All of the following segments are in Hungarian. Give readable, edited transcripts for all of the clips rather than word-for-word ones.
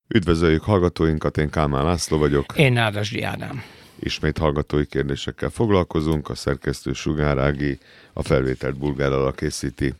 Üdvözöljük hallgatóinkat, én Kálmán László vagyok. Én Nádasdy Ádám. Ismét hallgatói kérdésekkel foglalkozunk, a szerkesztő Sugár Ági, a felvételt Bulgár Alla készíti.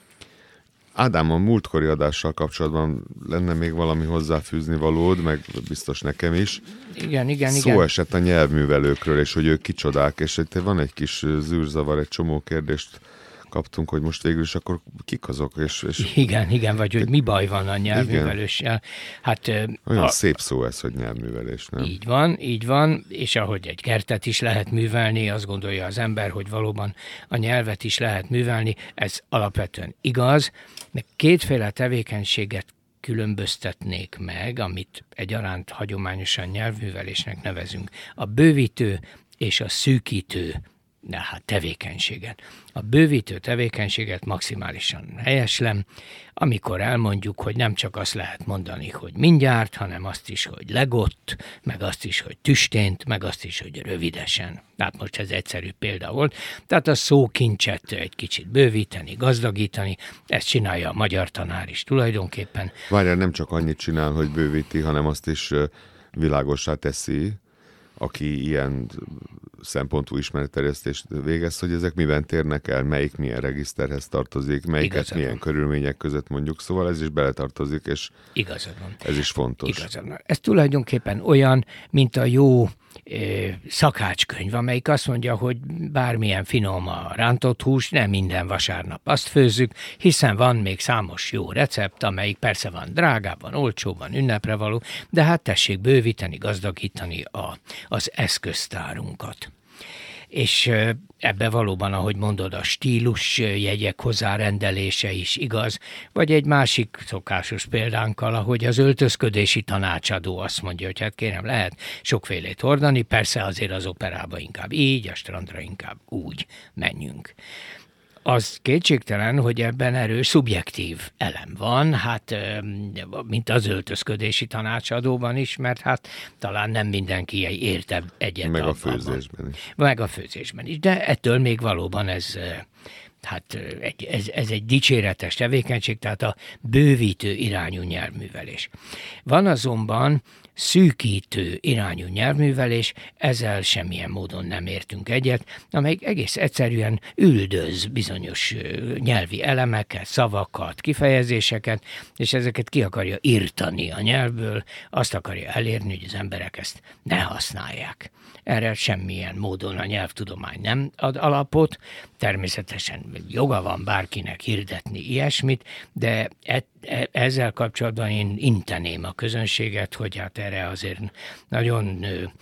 Ádám, a múltkori adással kapcsolatban lenne még valami hozzáfűzni valód, meg biztos nekem is. Igen. Szó esett a nyelvművelőkről, és hogy ők kicsodák, és itt van egy kis zűrzavar, egy csomó kérdést kaptunk, hogy most végül is akkor kik azok? Igen, vagy hogy mi baj van a nyelvműveléssel. Hát, olyan szép szó ez, hogy nyelvművelés, nem? Így van, és ahogy egy kertet is lehet művelni, azt gondolja az ember, hogy valóban a nyelvet is lehet művelni, ez alapvetően igaz, meg kétféle tevékenységet különböztetnék meg, amit egyaránt hagyományosan nyelvművelésnek nevezünk. A bővítő és a szűkítő tevékenységet. A bővítő tevékenységet maximálisan helyeslem, amikor elmondjuk, hogy nem csak azt lehet mondani, hogy mindjárt, hanem azt is, hogy legott, meg azt is, hogy tüstént, meg azt is, hogy rövidesen. Tehát most ez egyszerű példa volt. Tehát a szókincset egy kicsit bővíteni, gazdagítani, ezt csinálja a magyar tanár is tulajdonképpen. Várjál, nem csak annyit csinál, hogy bővíti, hanem azt is világossá teszi, aki ilyen szempontú ismeretterjesztést végez, hogy ezek miben térnek el, melyik milyen regiszterhez tartozik, melyiket milyen körülmények között mondjuk, szóval ez is beletartozik, és ez is fontos. Ez tulajdonképpen olyan, mint a jó szakácskönyv, amelyik azt mondja, hogy bármilyen finom a rántott hús, nem minden vasárnap azt főzzük, hiszen van még számos jó recept, amelyik persze van drágában, olcsóban, ünnepre való, de hát tessék bővíteni, gazdagítani az eszköztárunkat. És ebbe valóban, ahogy mondod, a stílus jegyek hozzárendelése is igaz, vagy egy másik szokásos példánkkal, ahogy az öltözködési tanácsadó azt mondja, hogy hát kérem, lehet sokfélét hordani, persze azért az operába inkább így, a strandra inkább úgy menjünk. Az kétségtelen, hogy ebben erős szubjektív elem van, hát mint az öltözködési tanácsadóban is, mert hát talán nem mindenki érte egyet. Meg a főzésben is. Meg a főzésben is, de ettől még valóban ez egy dicséretes tevékenység, tehát a bővítő irányú nyelvművelés. Van azonban szűkítő irányú nyelvművelés, ezzel semmilyen módon nem értünk egyet, amely egész egyszerűen üldöz bizonyos nyelvi elemeket, szavakat, kifejezéseket, és ezeket ki akarja írtani a nyelvből, azt akarja elérni, hogy az emberek ezt ne használják. Erre semmilyen módon a nyelvtudomány nem ad alapot, természetesen joga van bárkinek hirdetni ilyesmit, de ezzel kapcsolatban én inteném a közönséget, hogy hát erre azért nagyon,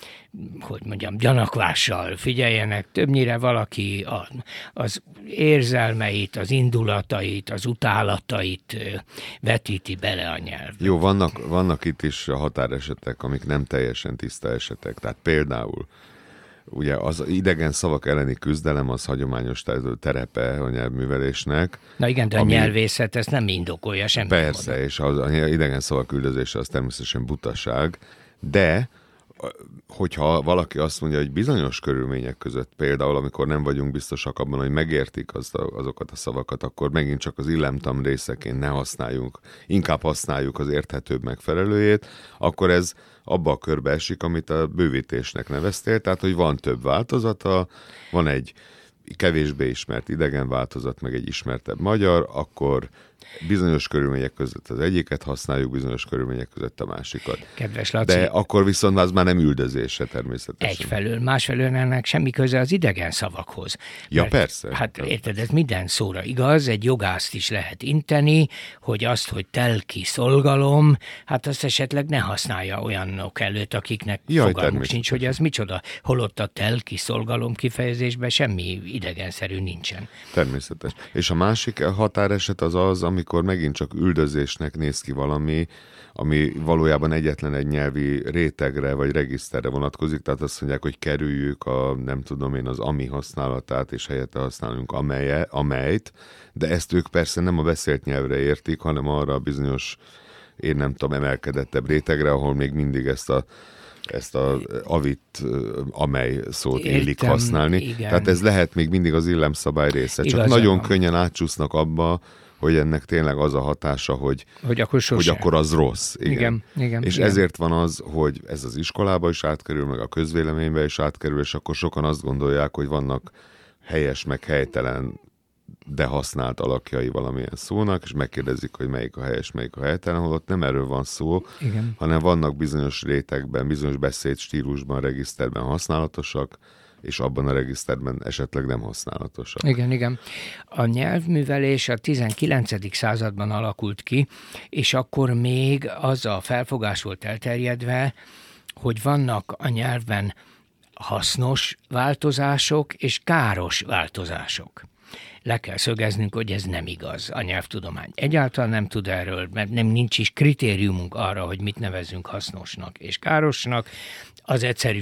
gyanakvással figyeljenek. Többnyire valaki az érzelmeit, az indulatait, az utálatait vetíti bele a nyelvbe. Jó, vannak itt is határesetek, amik nem teljesen tiszta esetek. Tehát például ugye az idegen szavak elleni küzdelem az hagyományos terepe a nyelvművelésnek. Na igen, de a nyelvészet ezt nem indokolja semmi. Persze, módon. És az idegen szavak üldözése az természetesen butaság, de hogyha valaki azt mondja, hogy bizonyos körülmények között, például amikor nem vagyunk biztosak abban, hogy megértik azokat a szavakat, akkor megint csak az illemtam részeként ne használjunk, inkább használjuk az érthetőbb megfelelőjét, akkor ez abba a körbe esik, amit a bővítésnek neveztél, tehát hogy van több változata, van egy kevésbé ismert idegen változat, meg egy ismertebb magyar, akkor bizonyos körülmények között az egyiket használjuk, bizonyos körülmények között a másikat. Kedves Laci, de akkor viszont az már nem üldözése természetesen. Egyfelől, másfelől ennek semmi köze az idegen szavakhoz. Ja, mert, persze. Hát érted, ez minden szóra igaz, egy jogászt is lehet inteni, hogy azt, hogy telki szolgalom, hát azt esetleg ne használja olyanok előtt, akiknek fogalmuk sincs, hogy ez micsoda. Holott a telki szolgalom kifejezésben semmi idegenszerű nincsen. Természetes. És a másik határeset az, amikor megint csak üldözésnek néz ki valami, ami valójában egyetlen egy nyelvi rétegre vagy regiszterre vonatkozik, tehát azt mondják, hogy kerüljük az ami használatát, és helyette használunk amelyt, de ezt ők persze nem a beszélt nyelvre értik, hanem arra a bizonyos, én nem tudom, emelkedettebb rétegre, ahol még mindig ezt a avit, amely szót illik használni. Igen. Tehát ez lehet még mindig az illemszabály része. Csak Igazán nagyon van. könnyen átcsúsznak abba, hogy ennek tényleg az a hatása, hogy akkor az rossz. Igen. És ezért van az, hogy ez az iskolába is átkerül, meg a közvéleménybe is átkerül, és akkor sokan azt gondolják, hogy vannak helyes, meg helytelen, de használt alakjai valamilyen szónak, és megkérdezik, hogy melyik a helyes, melyik a helytelen, holott nem erről van szó, hanem vannak bizonyos rétegben, bizonyos beszédstílusban, regiszterben használatosak, és abban a regiszterben esetleg nem használatosak. Igen. A nyelvművelés a 19. században alakult ki, és akkor még az a felfogás volt elterjedve, hogy vannak a nyelvben hasznos változások és káros változások. Le kell szögeznünk, hogy ez nem igaz. A nyelvtudomány egyáltalán nem tud erről, mert nincs is kritériumunk arra, hogy mit nevezünk hasznosnak és károsnak. Az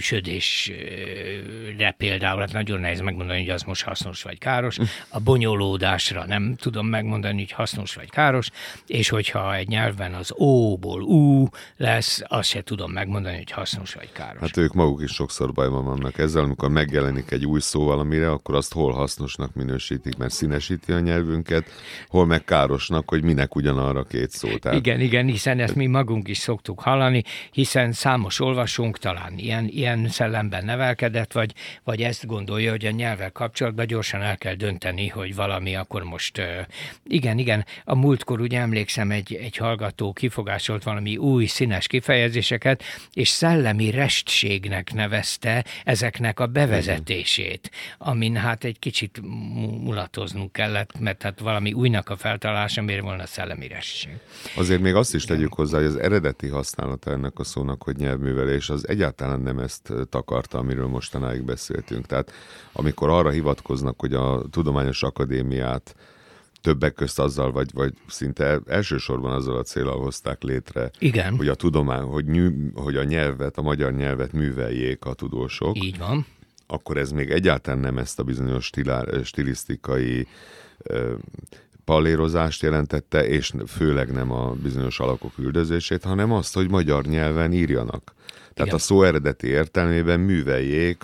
egyszerűsödésre például, hát nagyon nehéz megmondani, hogy az most hasznos vagy káros. A bonyolódásra nem tudom megmondani, hogy hasznos vagy káros, és hogyha egy nyelven az ó-ból ú lesz, azt se tudom megmondani, hogy hasznos vagy káros. Hát ők maguk is sokszor bajban vannak ezzel, amikor megjelenik egy új szó valamire, akkor azt hol hasznosnak minősítik, mert színesíti a nyelvünket, hol meg károsnak, hogy minek ugyanarra két szó. Tehát... Igen, hiszen ezt mi magunk is szoktuk hallani, hiszen számos olvasónk talán ilyen szellemben nevelkedett, vagy ezt gondolja, hogy a nyelvvel kapcsolatban gyorsan el kell dönteni, hogy valami akkor most... Igen, a múltkor ugye emlékszem, egy hallgató kifogásolt valami új színes kifejezéseket, és szellemi restségnek nevezte ezeknek a bevezetését, amin hát egy kicsit mulatoznunk kellett, mert hát valami újnak a feltalálása, miért volna szellemi restség. Azért még azt is tegyük hozzá, hogy az eredeti használata ennek a szónak, hogy nyelvművelés, az egyáltalán nem ezt takarta, amiről mostanáig beszéltünk. Tehát amikor arra hivatkoznak, hogy a Tudományos Akadémiát többek közt azzal, vagy szinte elsősorban azzal a céllal hozták létre, igen, hogy a tudomány, hogy a nyelvet, a magyar nyelvet műveljék a tudósok. Így van. Akkor ez még egyáltalán nem ezt a bizonyos stilisztikai pallérozást jelentette, és főleg nem a bizonyos alakok üldözését, hanem azt, hogy magyar nyelven írjanak. Tehát igen, a szó eredeti értelmében műveljék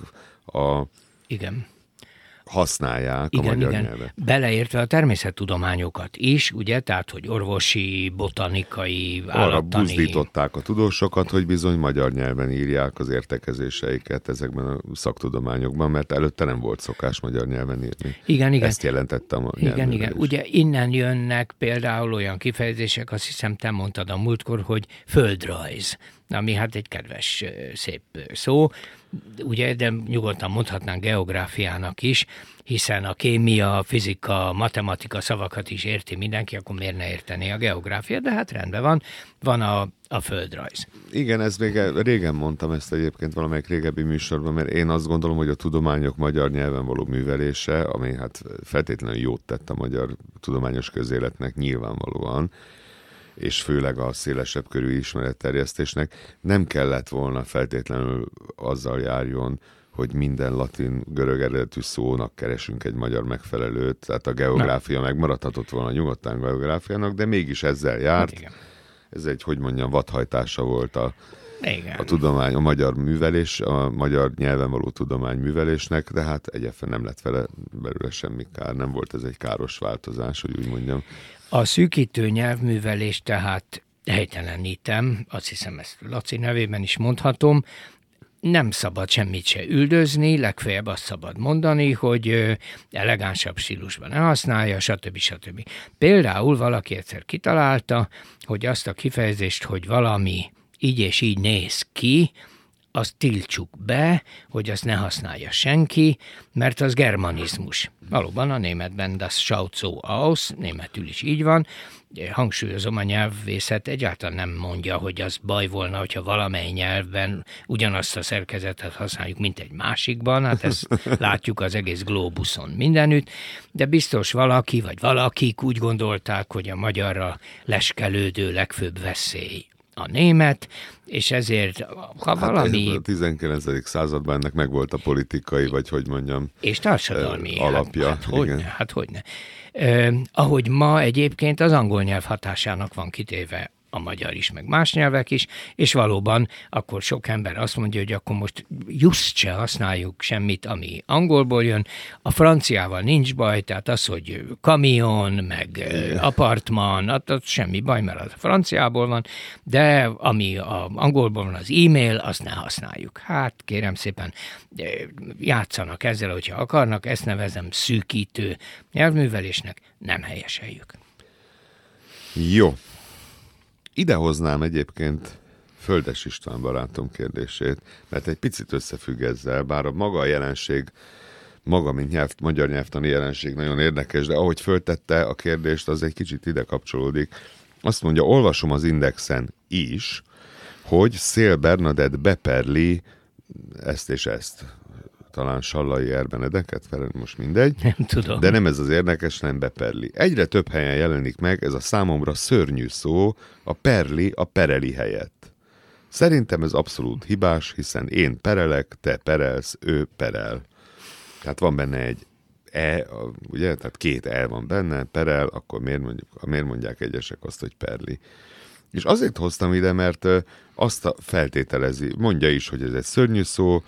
igen, használják a magyar nyelvet. Beleértve a természettudományokat is, ugye, tehát, hogy orvosi, botanikai, állattani... Arra buzdították a tudósokat, hogy bizony magyar nyelven írják az értekezéseiket ezekben a szaktudományokban, mert előtte nem volt szokás magyar nyelven írni. Igen. Ezt jelentette a nyelvművelés. Igen. Ugye innen jönnek például olyan kifejezések, azt hiszem te mondtad a múltkor, hogy földrajz, ami hát egy kedves, szép szó, ugye, de nyugodtan mondhatnánk geográfiának is, hiszen a kémia, fizika, matematika szavakat is érti mindenki, akkor miért ne értené a geográfia, de hát rendben van a földrajz. Igen, ez még régen mondtam ezt egyébként valamelyik régebbi műsorban, mert én azt gondolom, hogy a tudományok magyar nyelven való művelése, ami hát feltétlenül jót tett a magyar tudományos közéletnek nyilvánvalóan, és főleg a szélesebb körű ismeretterjesztésnek nem kellett volna feltétlenül azzal járjon, hogy minden latin, görög eredetű szónak keresünk egy magyar megfelelőt, tehát a geográfia megmaradhatott volna nyugodtan geográfiának, de mégis ezzel járt. Igen. Ez egy, hogy mondjam, vadhajtása volt a tudomány, a magyar művelés, a magyar nyelven való tudomány művelésnek, de hát egyébként nem lett vele belőle semmi kár, nem volt ez egy káros változás, hogy úgy mondjam. A szűkítő nyelvművelés tehát helytelenítem, azt hiszem ezt Laci nevében is mondhatom, nem szabad semmit se üldözni, legfeljebb azt szabad mondani, hogy elegánsabb stílusban ne használja, stb. Például valaki egyszer kitalálta, hogy azt a kifejezést, hogy valami így és így néz ki, azt tiltsuk be, hogy azt ne használja senki, mert az germanizmus. Valóban a németben das schaut so aus, németül is így van. Hangsúlyozom, a nyelvészet egyáltalán nem mondja, hogy az baj volna, hogyha valamely nyelvben ugyanazt a szerkezetet használjuk, mint egy másikban, hát ezt látjuk az egész globuszon mindenütt, de biztos valaki vagy valakik úgy gondolták, hogy a magyarra leskelődő legfőbb veszély a német, és ezért, ha valami... A 19. században ennek megvolt a politikai, vagy hogy mondjam, és társadalmi alapja. Hát hogyne. Ahogy ma egyébként az angol nyelv hatásának van kitéve a magyar is, meg más nyelvek is, és valóban akkor sok ember azt mondja, hogy akkor most just se használjuk semmit, ami angolból jön, a franciával nincs baj, tehát az, hogy kamion, meg apartman, ott semmi baj, mert az a franciából van, de ami a angolból van, az e-mail, azt ne használjuk. Hát kérem szépen, játszanak ezzel, hogyha akarnak, ezt nevezem szűkítő nyelvművelésnek, nem helyeseljük. Jó. Idehoznám egyébként Földes István barátom kérdését, mert egy picit összefügg ezzel, bár a maga a jelenség, maga, mint magyar nyelvtani jelenség nagyon érdekes, de ahogy föltette a kérdést, az egy kicsit ide kapcsolódik. Azt mondja, olvasom az Indexen is, hogy Széll Bernadett beperli ezt és ezt. Talán Sallai Erbenedeket, most mindegy. Nem tudom. De nem ez az érdekes, nem beperli. Egyre több helyen jelenik meg ez a számomra szörnyű szó, a perli a pereli helyett. Szerintem ez abszolút hibás, hiszen én perelek, te perelsz, ő perel. Tehát van benne egy ugye? Tehát két van benne, perel, akkor miért mondják egyesek azt, hogy perli. És azért hoztam ide, mert azt feltételezi, mondja is, hogy ez egy szörnyű szó,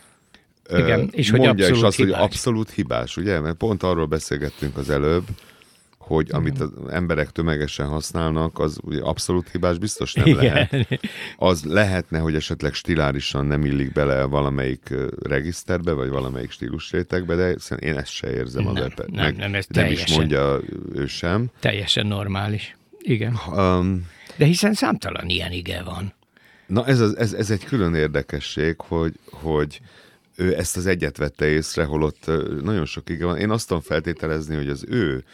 igen, és mondja hogy is azt, hibás. hogy abszolút hibás, ugye? Mert pont arról beszélgettünk az előbb, hogy amit az emberek tömegesen használnak, az ugye abszolút hibás biztos nem lehet. Az lehetne, hogy esetleg stilárisan nem illik bele valamelyik regiszterbe, vagy valamelyik stílusrétegbe, de én ezt se érzem az nem, ez nem is mondja ő sem. Teljesen normális. Igen. De hiszen számtalan ilyen ige van. Na ez egy külön érdekesség, hogy ő ezt az egyet vette észre, holott nagyon sok ige van. Én azt tudom feltételezni, hogy az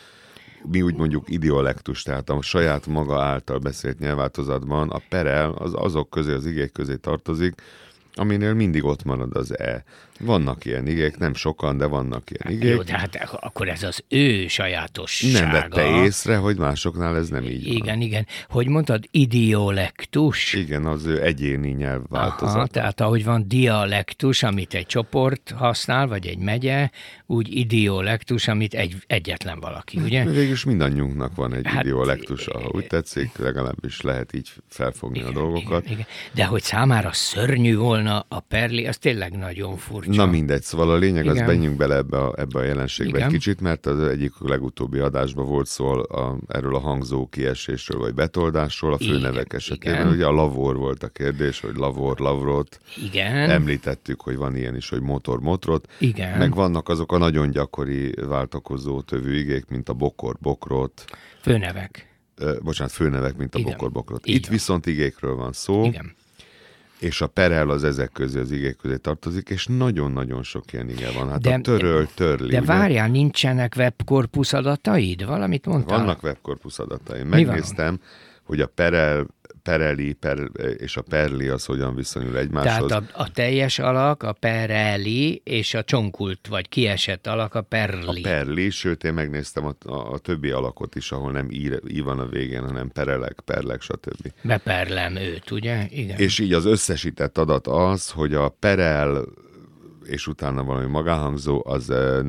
mi úgy mondjuk idiolektus, tehát a saját maga által beszélt nyelvváltozatban a perel azok közé, az igék közé tartozik, aminél mindig ott marad az e. Vannak ilyen igék, nem sokan, de vannak ilyen igék. Jó, de hát akkor ez az ő sajátossága. Nem vette észre, hogy másoknál ez nem így van. Igen. Hogy mondtad, idiolektus? Igen, az ő egyéni nyelvváltozat. Aha, tehát ahogy van dialektus, amit egy csoport használ, vagy egy megye, úgy idiolektus, amit egyetlen valaki, ugye? Végülis mindannyiunknak van egy idiolektusa, ha úgy tetszik, legalábbis lehet így felfogni a dolgokat. Igen. De hogy számára szörnyű volna a perli, az tényleg nagyon furcsa. Na mindegy, szóval a lényeg, az menjünk bele ebbe a jelenségbe egy kicsit, mert az egyik legutóbbi adásban volt szó erről a hangzó kiesésről, vagy betoldásról, a főnevek esetében. Ugye a lavor volt a kérdés, hogy lavor, lavrot. Igen. Említettük, hogy van ilyen is, hogy motor, motrot. Igen. Meg vannak azok a nagyon gyakori váltakozó tövű igék, mint a bokor, bokrot. Főnevek. Főnevek, mint a bokor, bokrot. Itt viszont igékről van szó. Igen. És a perel az ezek közé, az igék közé tartozik, és nagyon-nagyon sok ilyen ige van. Hát a törli. De várjál, nincsenek webkorpusz adataid? Valamit mondtál? Vannak webkorpusz adataim. Megnéztem, hogy a pereli és a perli az hogyan viszonyul egymáshoz. Tehát a teljes alak, a pereli, és a csonkult vagy kiesett alak a perli. A perli, sőt én megnéztem a többi alakot is, ahol nem í van a végén, hanem perlek, stb. Beperlem őt, ugye? Igen. És így az összesített adat az, hogy a perel és utána valami magánhangzó, az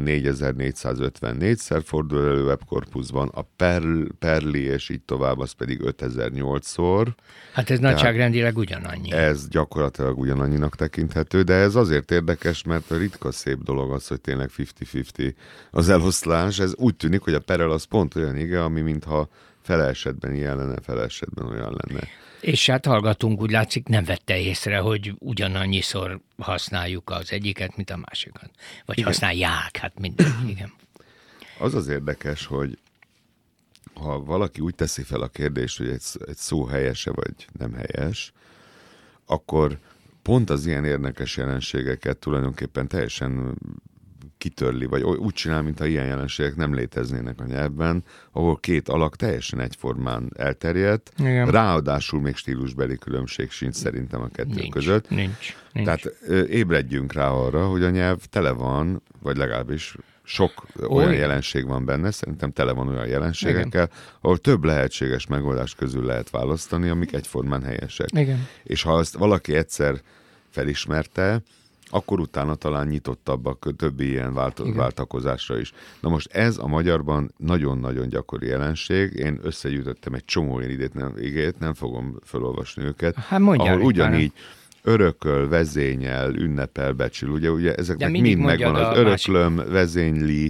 4454-szer fordul elő webkorpuszban, a perli és így tovább, az pedig 5008-szor. Hát ez nagyságrendileg ugyanannyi. Ez gyakorlatilag ugyanannyinak tekinthető, de ez azért érdekes, mert a ritka szép dolog az, hogy tényleg 50-50 az eloszlás. Ez úgy tűnik, hogy a perel az pont olyan ige, ami mintha fele esetben ilyen lenne, fele esetben olyan lenne. És hát hallgatunk, úgy látszik, nem vette észre, hogy ugyanannyiszor használjuk az egyiket, mint a másikat. Vagy igen. Használják, hát mindegy, igen. Az érdekes, hogy ha valaki úgy teszi fel a kérdést, hogy egy szó helyese vagy nem helyes, akkor pont az ilyen érdekes jelenségeket tulajdonképpen teljesen kitörli, vagy úgy csinál, mintha ilyen jelenségek nem léteznének a nyelvben, ahol két alak teljesen egyformán elterjedt, igen. Ráadásul még stílusbeli különbség sincs szerintem a kettő között. Nincs. Tehát ébredjünk rá arra, hogy a nyelv tele van, vagy legalábbis sok olyan jelenség van benne, szerintem tele van olyan jelenségekkel, igen. ahol több lehetséges megoldás közül lehet választani, amik egyformán helyesek. Igen. És ha azt valaki egyszer felismerte, akkor utána talán nyitottabbak többi ilyen váltakozásra is. Na most ez a magyarban nagyon-nagyon gyakori jelenség. Én összegyűjtöttem egy csomó ilyen igét, nem fogom felolvasni őket. Hát mondjál, ahol ugyanígy örököl, vezényel, ünnepel, becsül. Ugye ezeknek mind megvan az öröklöm, vezényli,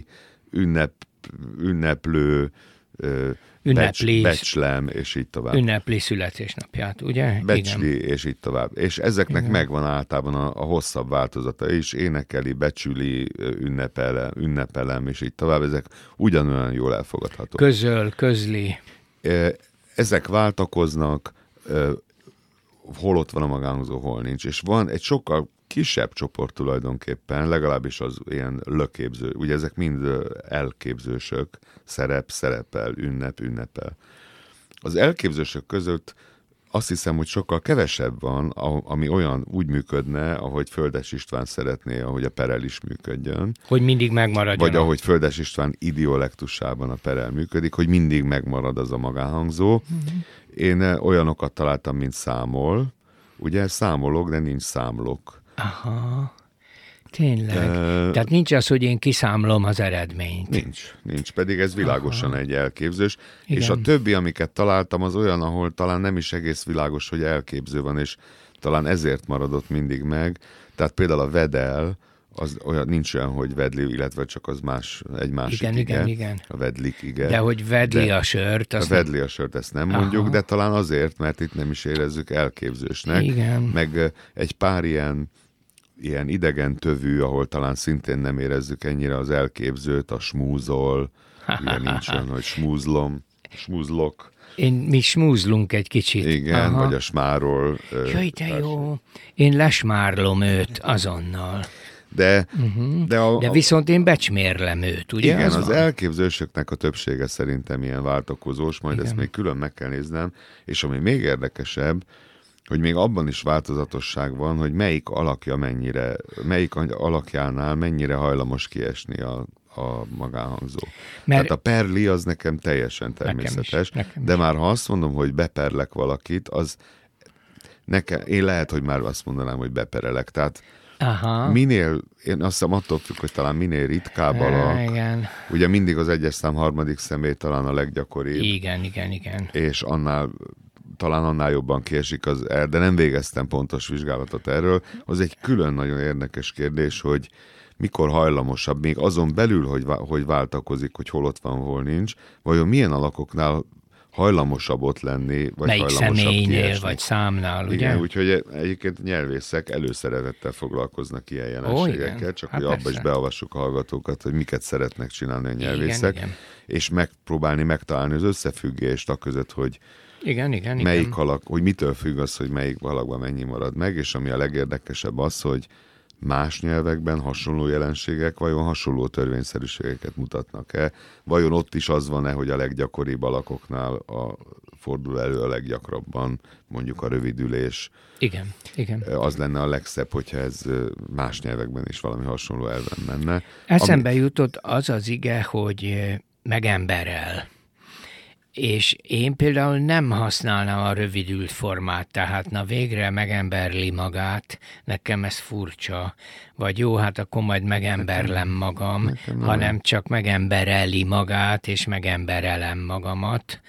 ünneplő, becslem, és így tovább. Ünnepli születésnapját, ugye? Becsli, igen. És így tovább. És ezeknek igen. megvan általában a hosszabb változata is, énekeli, becsüli, ünnepelem, és így tovább. Ezek ugyanolyan jól elfogadhatók. Közli. Ezek váltakoznak, hol ott van a magánhangzó, hol nincs. És van egy sokkal kisebb csoport tulajdonképpen, legalábbis az ilyen löképző, ugye ezek mind elképzősök, szerepel, ünnepel. Az elképzősök között azt hiszem, hogy sokkal kevesebb van, ami olyan úgy működne, ahogy Földes István szeretné, ahogy a Perel is működjön. Hogy mindig megmaradjon. Vagy ahogy Földes István idiolektusában a Perel működik, hogy mindig megmarad az a magánhangzó. Uh-huh. Én olyanokat találtam, mint számol. Ugye számolok, de nincs számlok. Aha, tényleg. Tehát nincs az, hogy én kiszámlom az eredményt. Nincs, pedig ez világosan egy elképzős. Igen. És a többi, amiket találtam, az olyan, ahol talán nem is egész világos, hogy elképző van, és talán ezért maradott mindig meg. Tehát például a vedel, az olyan, nincs olyan, hogy vedli, illetve csak az egy másik igen. A vedlik ige. De hogy vedli a sört. A vedli a sört, ezt nem mondjuk, de talán azért, mert itt nem is érezzük elképzősnek. Igen. Meg egy pár ilyen idegen tövű, ahol talán szintén nem érezzük ennyire az elképzőt, a smúzol, ugye nincs olyan, hogy smúzlok. Mi smúzlunk egy kicsit. Igen, vagy a smárol. Jaj, de jó. Én lesmárlom őt azonnal. De viszont én becsmérlem őt, ugye? Igen, az elképzősöknek a többsége szerintem ilyen váltakozós, majd ezt még külön meg kell néznem, és ami még érdekesebb, hogy még abban is változatosság van, hogy melyik alakjánál mennyire hajlamos kiesni a magánhangzó. Tehát a perli az nekem teljesen természetes, nekem is. De már ha azt mondom, hogy beperlek valakit, az én lehet, hogy már azt mondanám, hogy beperelek. Tehát én azt hiszem attól függ, hogy talán minél ritkább alak. Igen. Ugye mindig az egyes szám harmadik személy talán a leggyakoribb. Igen. És talán annál jobban kiesik de nem végeztem pontos vizsgálatot erről. Az egy külön nagyon érdekes kérdés, hogy mikor hajlamosabb, még azon belül, hogy váltakozik, hogy hol ott van, hol nincs, vajon milyen alakoknál hajlamosabb ott lenni, vagy melyik hajlamosabb személynél, kiesni. vagy számnál, ugye? Igen, úgyhogy egyébként nyelvészek előszeretettel foglalkoznak ilyen jelenségekkel, csak hogy abba is beavassuk a hallgatókat, hogy miket szeretnek csinálni a nyelvészek, igen. És megpróbálni megtalálni az összefüggést aközött, hogy melyik alak, hogy mitől függ az, hogy melyik alakban mennyi marad meg, és ami a legérdekesebb az, hogy más nyelvekben hasonló jelenségek vajon hasonló törvényszerűségeket mutatnak-e? Vajon ott is az van-e, hogy a leggyakoribb alakoknál fordul elő a leggyakrabban, mondjuk a rövidülés? Igen. Az lenne a legszebb, hogyha ez más nyelvekben is valami hasonló elven menne. Eszembe jutott az ige, hogy megemberel. És én például nem használnám a rövidült formát, tehát na végre megemberli magát, nekem ez furcsa, vagy jó, hát akkor majd megemberlem magam, hanem csak megembereli magát, és megemberelem magamat.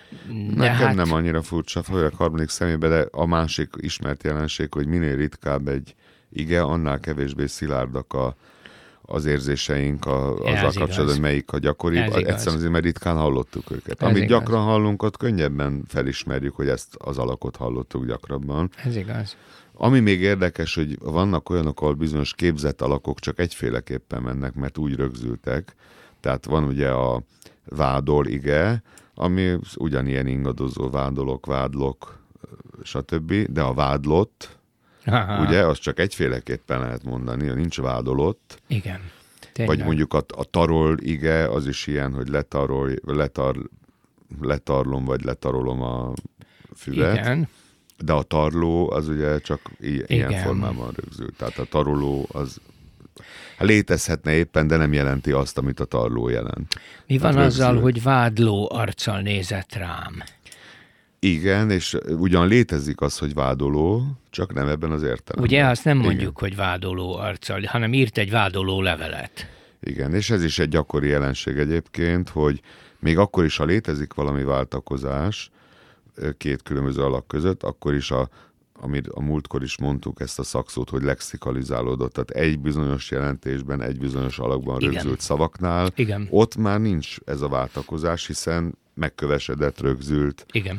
Nekem nem annyira furcsa, főleg harmadik személyben, de a másik ismert jelenség, hogy minél ritkább egy ige, annál kevésbé szilárdak az érzéseink azzal kapcsolatban, hogy melyik a gyakoribb. Egyszerűen azért, mert ritkán hallottuk őket. Amit gyakran hallunk, ott könnyebben felismerjük, hogy ezt az alakot hallottuk gyakrabban. Ez igaz. Ami még érdekes, hogy vannak olyanok, ahol bizonyos képzett alakok csak egyféleképpen mennek, mert úgy rögzültek. Tehát van ugye a vádol ige, ami ugyanilyen ingadozó vádlok, stb. De a vádlott, ugye, az csak egyféleképpen lehet mondani, nincs vádolott. Igen. Tényleg. Vagy mondjuk a tarol ige, az is ilyen, hogy letarlom, vagy letarolom a füvet. Igen. De a tarló az ugye csak ilyen formában rögzült. Tehát a taroló az létezhetne éppen, de nem jelenti azt, amit a tarló jelent. Mi van azzal, hogy vádló arccal nézett rám? Igen, és ugyan létezik az, hogy vádoló, csak nem ebben az értelemben. Ugye azt nem mondjuk, hogy vádoló arccal, hanem írt egy vádoló levelet. Igen, és ez is egy gyakori jelenség egyébként, hogy még akkor is, ha létezik valami váltakozás két különböző alak között, akkor is amit a múltkor is mondtuk ezt a szakszót, hogy lexikalizálódott, tehát egy bizonyos jelentésben, egy bizonyos alakban rögzült szavaknál, ott már nincs ez a váltakozás, hiszen megkövesedett, rögzült. Igen.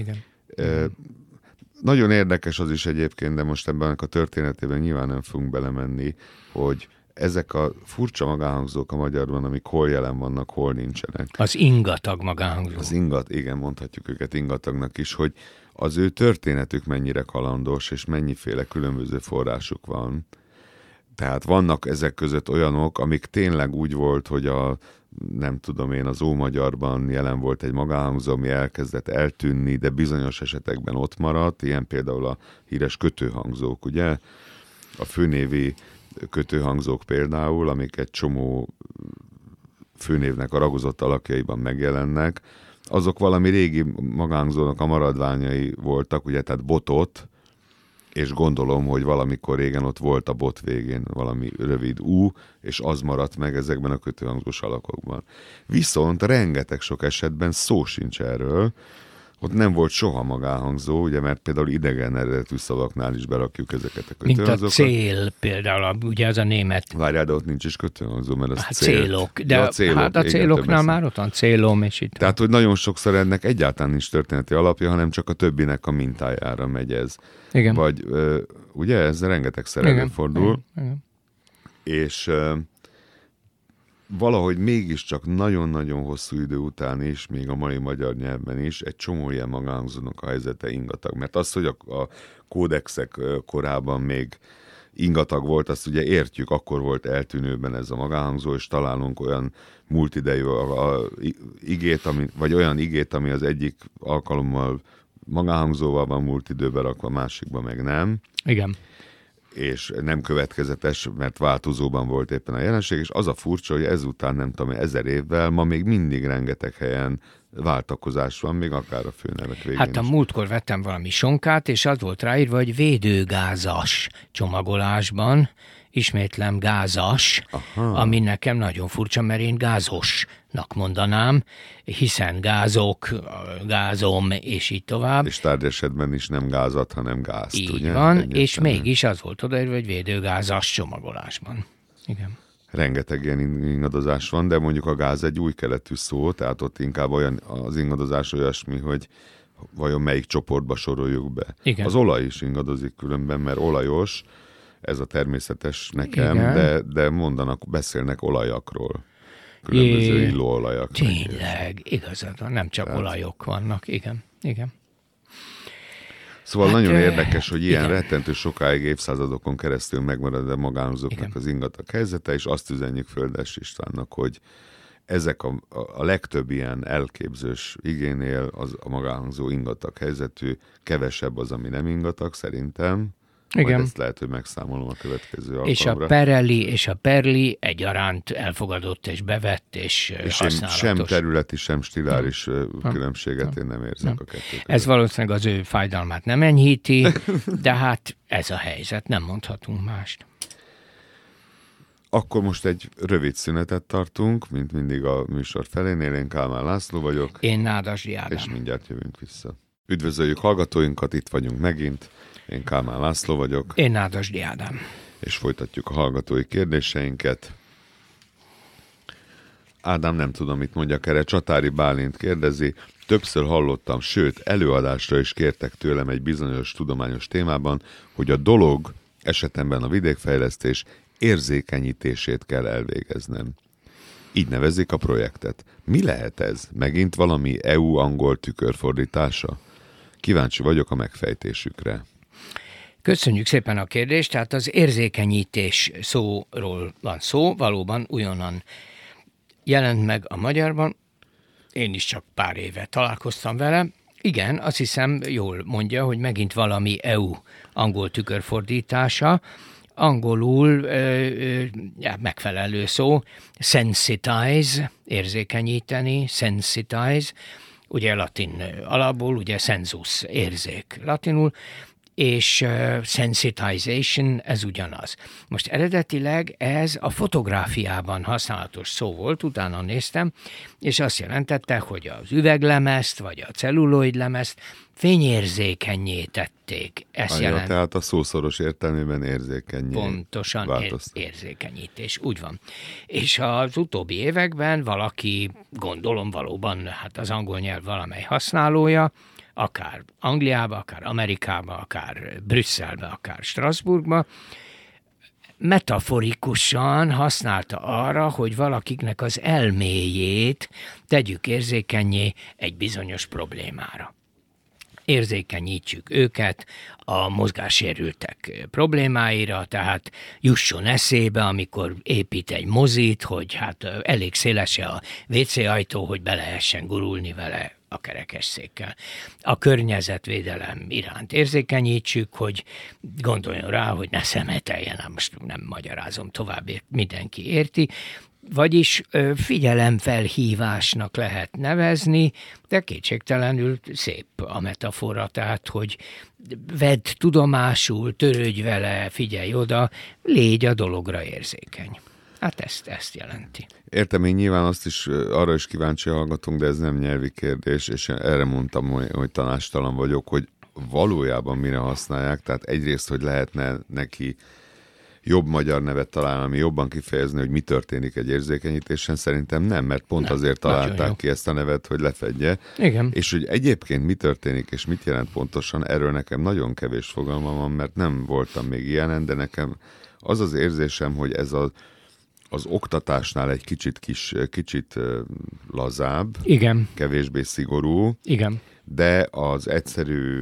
Nagyon érdekes az is egyébként, de most ebben a történetében nyilván nem fogunk belemenni, hogy ezek a furcsa magánhangzók a magyarban, amik hol jelen vannak, hol nincsenek. Az ingatag magánhangzó. Igen, mondhatjuk őket ingatagnak is, hogy az ő történetük mennyire kalandos, és mennyiféle különböző forrásuk van. Tehát vannak ezek között olyanok, amik tényleg úgy volt, hogy nem tudom én, az ómagyarban jelen volt egy magánhangzó, ami elkezdett eltűnni, de bizonyos esetekben ott maradt, ilyen például a híres kötőhangzók, ugye? A főnévi kötőhangzók például, amik egy csomó főnévnek a ragozott alakjaiban megjelennek, azok valami régi magánhangzónak a maradványai voltak, ugye, tehát botot, és gondolom, hogy valamikor régen ott volt a bot végén valami rövid U, és az maradt meg ezekben a kötőhangzós alakokban. Viszont rengeteg sok esetben szó sincs erről, ott nem volt soha magánhangzó, ugye, mert például idegen eredetű szavaknál is berakjuk ezeket a kötőhangzókat. Mint a cél például, ugye az a német. Várjál, de ott nincs is kötőhangzó, mert az célok. De a céloknál már ott van célom, és itt. Tehát, hogy nagyon sokszor ennek egyáltalán nincs történeti alapja, hanem csak a többinek a mintájára megy ez. Igen. Vagy, ugye, ez rengetegszer előfordul. Igen. És valahogy mégiscsak nagyon-nagyon hosszú idő után is, még a mai magyar nyelvben is, egy csomó ilyen magánhangzónak a helyzete ingatag. Mert az, hogy a kódexek korában még ingatag volt, azt ugye értjük, akkor volt eltűnőben ez a magánhangzó, és találunk olyan múltidejű igét, vagy olyan igét, ami az egyik alkalommal magánhangzóval van múlt időben rakva, másikban meg nem. Igen. És nem következetes, mert változóban volt éppen a jelenség, és az a furcsa, hogy ezután nem tudom, 1000 évvel ma még mindig rengeteg helyen váltakozás van, még akár a főnevek végén. Hát a múltkor vettem valami sonkát, és az volt ráírva, hogy védőgázas csomagolásban, ismétlem gázas, ami nekem nagyon furcsa, mert én gázosnak mondanám, hiszen gázok, gázom, és így tovább. És tárgyesetben is nem gázat, hanem gázt, így ugye? van, és mégis az volt odaírva, hogy védőgázas csomagolásban. Igen. Rengeteg ilyen ingadozás van, de mondjuk a gáz egy új keletű szó, tehát ott inkább olyan az ingadozás olyasmi, hogy vajon melyik csoportba soroljuk be. Igen. Az olaj is ingadozik különben, mert olajos, ez a természetes nekem, de beszélnek olajakról. Különböző illóolajak. Tényleg, igazad van, nem csak olajok vannak, igen. Szóval nagyon érdekes, hogy ilyen rettentő sokáig, évszázadokon keresztül megmarad a magánhangzóknak az ingatag helyzete, és azt üzenjük Földes Istvánnak, hogy ezek a legtöbb ilyen elképzős igénél az a magánhangzó ingatag helyzetű, kevesebb az, ami nem ingatag szerintem. Igen. Majd ezt lehet, hogy megszámolom a következő alkalomra. És a pereli és a perli egyaránt elfogadott és bevett és használatos. Sem területi, sem stiláris különbséget én nem érzek a kettő között. Ez valószínűleg az ő fájdalmát nem enyhíti, de hát ez a helyzet, nem mondhatunk mást. Akkor most egy rövid szünetet tartunk, mint mindig a műsor felénél. Én Kálmán László vagyok. Én Nádasdy Ádám. És mindjárt jövünk vissza. Üdvözöljük hallgatóinkat, itt vagyunk megint. Én Kálmán László vagyok. Én Nádasdy Ádám. És folytatjuk a hallgatói kérdéseinket. Ádám, nem tudom, mit mondjak erre. Csatári Bálint kérdezi. Többször hallottam, sőt, előadásra is kértek tőlem egy bizonyos tudományos témában, hogy a dolog, esetemben a vidékfejlesztés érzékenyítését kell elvégeznem. Így nevezik a projektet. Mi lehet ez? Megint valami EU-angol tükörfordítása? Kíváncsi vagyok a megfejtésükre. Köszönjük szépen a kérdést. Tehát az érzékenyítés szóról van szó, valóban újonnan jelent meg a magyarban. Én is csak pár éve találkoztam vele. Igen, azt hiszem jól mondja, hogy megint valami EU angol tükörfordítása. Angolul megfelelő szó, sensitize, érzékenyíteni, sensitize, ugye latin alapból, ugye sensus érzék latinul, és sensitization, ez ugyanaz. Most eredetileg ez a fotográfiában használatos szó volt, utána néztem, és azt jelentette, hogy az üveglemezt, vagy a celluloidlemezt fényérzékennyé tették. Tehát a szószoros értelmében érzékennyé. Pontosan, érzékenyítés, úgy van. És az utóbbi években valaki, gondolom valóban, hát az angol nyelv valamely használója, akár Angliába, akár Amerikába, akár Brüsszelbe, akár Strasbourgba, metaforikusan használta arra, hogy valakiknek az elméjét tegyük érzékennyé egy bizonyos problémára. Érzékenyítsük őket a mozgássérültek problémáira, tehát jusson eszébe, amikor épít egy mozit, hogy hát elég széles a WC ajtó, hogy be lehessen gurulni vele a kerekesszékkel. A környezetvédelem iránt érzékenyítsük, hogy gondoljon rá, hogy ne szemeteljen, most nem magyarázom tovább, mindenki érti, vagyis figyelemfelhívásnak lehet nevezni, de kétségtelenül szép a metafora, tehát, hogy vedd tudomásul, törődj vele, figyelj oda, légy a dologra érzékeny. Hát ezt jelenti. Értem, én nyilván arra is kíváncsi hallgatunk, de ez nem nyelvi kérdés, és erre mondtam, hogy tanástalan vagyok, hogy valójában mire használják, tehát egyrészt, hogy lehetne neki jobb magyar nevet találni, ami jobban kifejezni, hogy mi történik egy érzékenyítésen, szerintem nem, mert pont azért találták ki ezt a nevet, hogy lefedje. Igen. És hogy egyébként mi történik, és mit jelent pontosan, erről nekem nagyon kevés fogalmam van, mert nem voltam még ilyenen, de nekem az az érzésem, hogy ez az oktatásnál egy kicsit lazább, igen, kevésbé szigorú, igen, de az egyszerű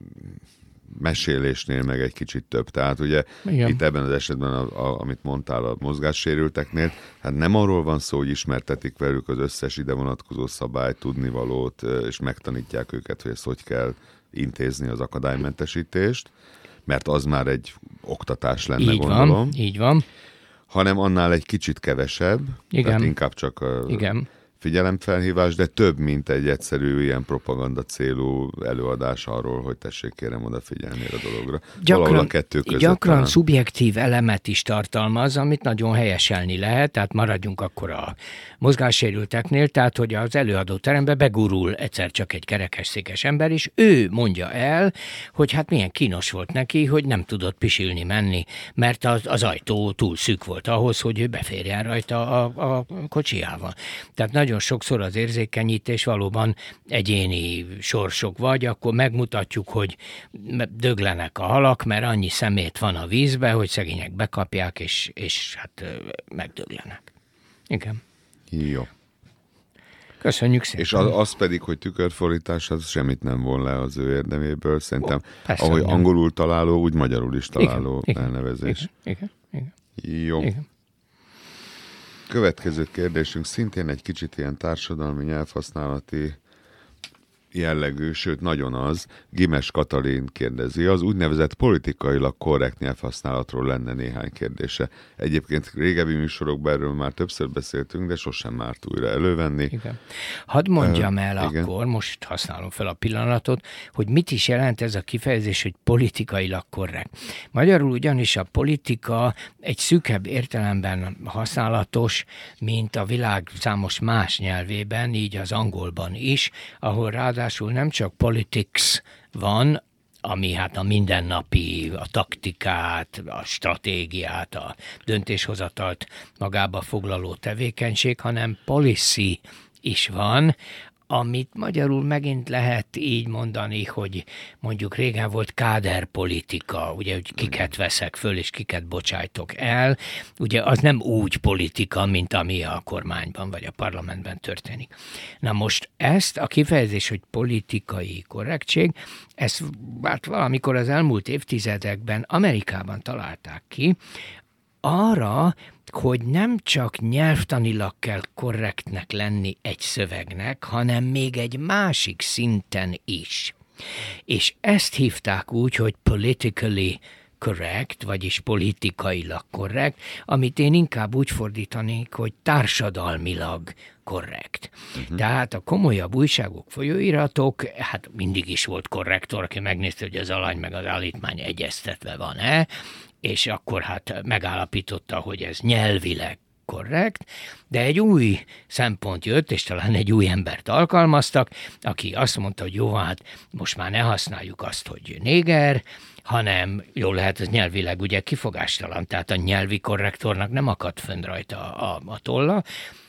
mesélésnél meg egy kicsit több. Tehát ugye igen. Itt ebben az esetben, amit mondtál a mozgássérülteknél, hát nem arról van szó, hogy ismertetik velük az összes ide vonatkozó szabályt, tudnivalót, és megtanítják őket, hogy ezt hogy kell intézni az akadálymentesítést, mert az már egy oktatás lenne, így gondolom. Így van. Hanem annál egy kicsit kevesebb, igen. Tehát inkább csak igen. figyelemfelhívás, de több, mint egy egyszerű ilyen propaganda célú előadás arról, hogy tessék kérem odafigyelni a dologra. Valahol a kettő között. Gyakran szubjektív elemet is tartalmaz, amit nagyon helyeselni lehet, tehát maradjunk akkor a mozgássérülteknél, tehát hogy az előadóterembe begurul egyszer csak egy kerekesszékes ember, és ő mondja el, hogy hát milyen kínos volt neki, hogy nem tudott pisilni menni, mert az ajtó túl szűk volt ahhoz, hogy ő beférjen rajta a kocsijával. Tehát nagyon sokszor az érzékenyítés valóban egyéni sorsok vagy, akkor megmutatjuk, hogy döglenek a halak, mert annyi szemét van a vízbe, hogy szegények bekapják, és hát megdöglenek. Igen. Jó. Köszönjük szépen. És az pedig, hogy tükörfordítás, az semmit nem von le az ő érdeméből. Szerintem, persze, ahogy nem. angolul találó, úgy magyarul is találó elnevezés. Igen. Jó. Igen. Következő kérdésünk szintén egy kicsit ilyen társadalmi nyelvhasználati jellegű, sőt nagyon az. Gimes Katalin kérdezi, az úgynevezett politikailag korrekt nyelvhasználatról lenne néhány kérdése. Egyébként régebbi műsorokban erről már többször beszéltünk, de sosem már újra elővenni. Igen. Hadd mondjam el igen. akkor, most használom fel a pillanatot, hogy mit is jelent ez a kifejezés, hogy politikailag korrekt. Magyarul ugyanis a politika egy szűkebb értelemben használatos, mint a világ számos más nyelvében, így az angolban is, ahol ráadásul nem csak politics van, ami hát a mindennapi, a taktikát, a stratégiát, a döntéshozatalt magába foglaló tevékenység, hanem policy is van, amit magyarul megint lehet így mondani, hogy mondjuk régen volt káderpolitika, ugye, hogy kiket veszek föl, és kiket bocsájtok el. Ugye az nem úgy politika, mint ami a kormányban vagy a parlamentben történik. Na most ezt a kifejezés, hogy politikai korrektség, ezt hát valamikor az elmúlt évtizedekben Amerikában találták ki, arra, hogy nem csak nyelvtanilag kell korrektnek lenni egy szövegnek, hanem még egy másik szinten is. És ezt hívták úgy, hogy politically correct, vagyis politikailag korrekt, amit én inkább úgy fordítanék, hogy társadalmilag korrekt. Tehát a komolyabb újságok, folyóiratok, hát mindig is volt korrektor, aki megnézte, hogy az alany meg az állítmány egyeztetve van-e, és akkor hát megállapította, hogy ez nyelvileg korrekt, de egy új szempont jött, és talán egy új embert alkalmaztak, aki azt mondta, hogy jó, hát most már ne használjuk azt, hogy néger, hanem jól lehet, ez nyelvileg ugye kifogástalan, tehát a nyelvi korrektornak nem akadt fönn rajta a tolla,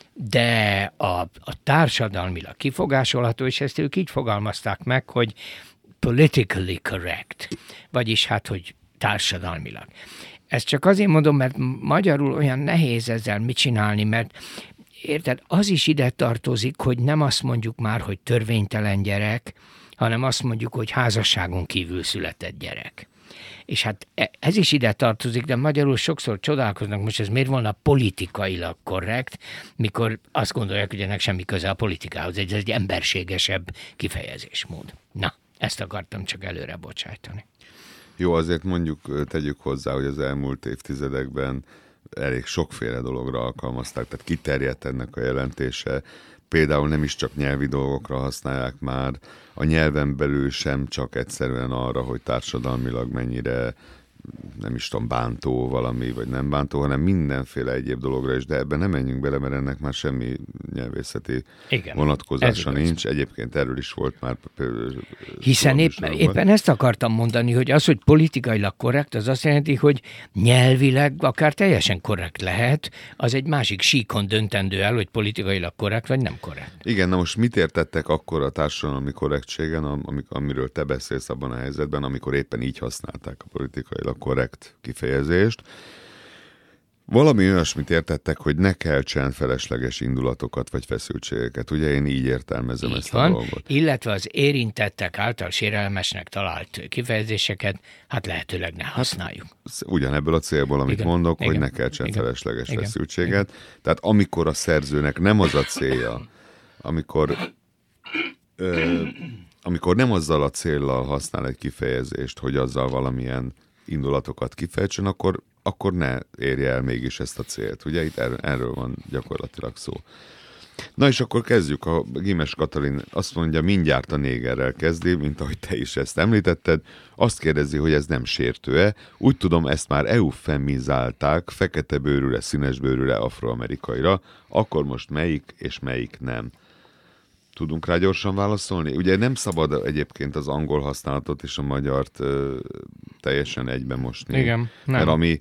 de a társadalmilag kifogásolható, és ezt ők így fogalmazták meg, hogy politically correct, vagyis hát, hogy társadalmilag. Ezt csak azért mondom, mert magyarul olyan nehéz ezzel mit csinálni, mert érted, az is ide tartozik, hogy nem azt mondjuk már, hogy törvénytelen gyerek, hanem azt mondjuk, hogy házasságon kívül született gyerek. És hát ez is ide tartozik, de magyarul sokszor csodálkoznak, most ez miért volna politikailag korrekt, mikor azt gondolják, hogy ennek semmi köze a politikához, ez egy emberségesebb kifejezésmód. Na, ezt akartam csak előre bocsájtani. Jó, azért mondjuk tegyük hozzá, hogy az elmúlt évtizedekben elég sokféle dologra alkalmazták, tehát kiterjedt ennek a jelentése. Például nem is csak nyelvi dolgokra használják már, a nyelven belül sem csak egyszerűen arra, hogy társadalmilag mennyire, nem is tudom, bántó valami, vagy nem bántó, hanem mindenféle egyéb dologra is, de ebben nem menjünk bele, mert ennek már semmi nyelvészeti vonatkozása nincs. Egyébként erről is volt már. Hiszen éppen ezt akartam mondani, hogy az, hogy politikailag korrekt, az azt jelenti, hogy nyelvileg akár teljesen korrekt lehet, az egy másik síkon döntendő el, hogy politikailag korrekt vagy nem korrekt. Igen, na most mit értettek akkor a társadalmi korrektségen, amiről te beszélsz abban a helyzetben, amikor éppen így használták a politikailag korrekt kifejezést. Valami olyasmit értettek, hogy ne keltsen felesleges indulatokat vagy feszültségeket. Ugye én így értelmezem ezt a dolgot. Illetve az érintettek által sérelmesnek talált kifejezéseket, hát lehetőleg ne használjuk. Ugyanebből a célból, amit mondok, hogy ne keltsen felesleges feszültséget. Tehát amikor a szerzőnek nem az a célja, amikor nem azzal a céllal használ egy kifejezést, hogy azzal valamilyen indulatokat kifejtsen, akkor ne érje el mégis ezt a célt. Ugye itt erről van gyakorlatilag szó. Na és akkor kezdjük. A Gimes Katalin azt mondja, mindjárt a négerrel kezdi, mint ahogy te is ezt említetted. Azt kérdezi, hogy ez nem sértő-e. Úgy tudom, ezt már eufemizálták fekete bőrűre, színes bőrűre, afroamerikaira. Akkor most melyik és melyik nem? Tudunk rá gyorsan válaszolni? Ugye nem szabad egyébként az angol használatot és a magyart teljesen egyben mosni. Igen, nem. Mert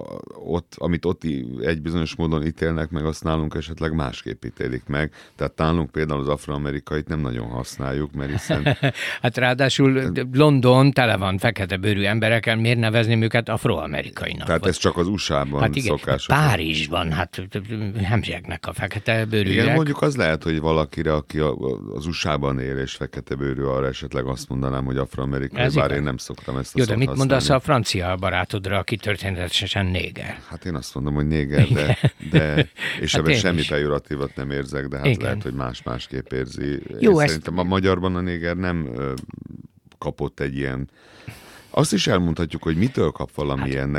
amit ott egy bizonyos módon ítélnek meg, azt nálunk esetleg másképp ítélik meg. Tehát nálunk például az afroamerikait nem nagyon használjuk, mert hiszen... Hát ráadásul London tele van fekete bőrű emberekkel, miért nevezném őket afroamerikainak? Tehát ez csak az USA-ban hát igen, szokásos. Párizsban, hát hemzsegnek a fekete bőrűek. Igen, mondjuk az lehet, hogy valakire, aki az USA-ban él és fekete bőrű, arra esetleg azt mondanám, hogy afroamerikai, bár én nem szoktam ezt a szót de mit használni. mondasz a francia barátodra, aki történetesen néger? Hát én azt mondom, hogy néger, de és hát ebben semmi pejoratívat nem érzek, de hát lehet, hogy más-másképp érzi. Jó, szerintem a magyarban a néger nem kapott egy ilyen... Azt is elmondhatjuk, hogy mitől kap valami ilyen